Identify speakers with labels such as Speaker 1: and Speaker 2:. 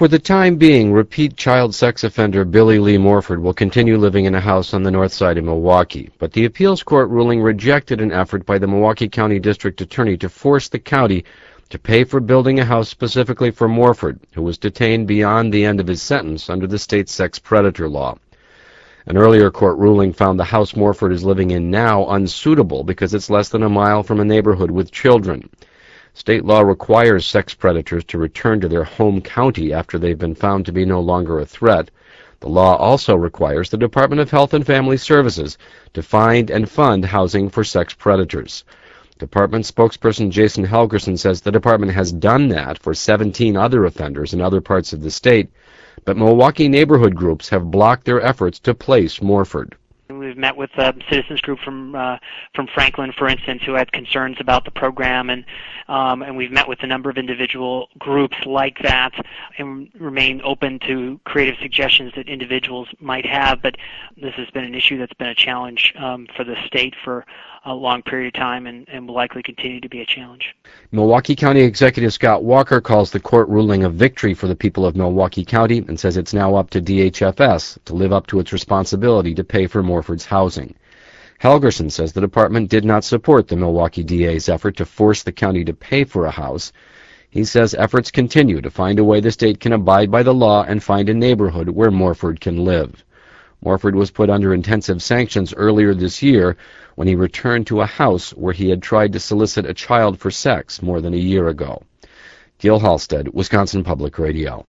Speaker 1: For the time being, repeat child sex offender Billy Lee Morford will continue living in a house on the north side of Milwaukee, but the appeals court ruling rejected an effort by the Milwaukee County District Attorney to force the county to pay for building a house specifically for Morford, who was detained beyond the end of his sentence under the state's sex predator law. An earlier court ruling found the house Morford is living in now unsuitable because it's less than a mile from a neighborhood with children. State law requires sex predators to return to their home county after they've been found to be no longer a threat. The law also requires the Department of Health and Family Services to find and fund housing for sex predators. Department spokesperson Jason Helgerson says the department has done that for 17 other offenders in other parts of the state, but Milwaukee neighborhood groups have blocked their efforts to place Morford.
Speaker 2: We've met with a citizens group from Franklin, for instance, who had concerns about the program, and we've met with a number of individual groups like that, and remain open to creative suggestions that individuals might have. But this has been an issue that's been a challenge for the state for a long period of time, and will likely continue to be a challenge.
Speaker 1: Milwaukee County Executive Scott Walker calls the court ruling a victory for the people of Milwaukee County and says it's now up to DHFS to live up to its responsibility to pay for Morford's housing. Helgerson says the department did not support the Milwaukee DA's effort to force the county to pay for a house. He says efforts continue to find a way the state can abide by the law and find a neighborhood where Morford can live. Morford was put under intensive sanctions earlier this year when he returned to a house where he had tried to solicit a child for sex more than a year ago. Gil Halstead, Wisconsin Public Radio.